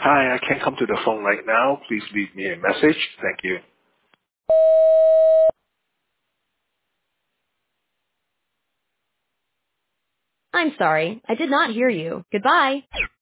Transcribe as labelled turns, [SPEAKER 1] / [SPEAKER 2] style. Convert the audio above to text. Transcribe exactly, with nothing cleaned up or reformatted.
[SPEAKER 1] Hi, I can't come to the phone right now. Please leave me a message. Thank you.
[SPEAKER 2] I'm sorry, I did not hear you. Goodbye.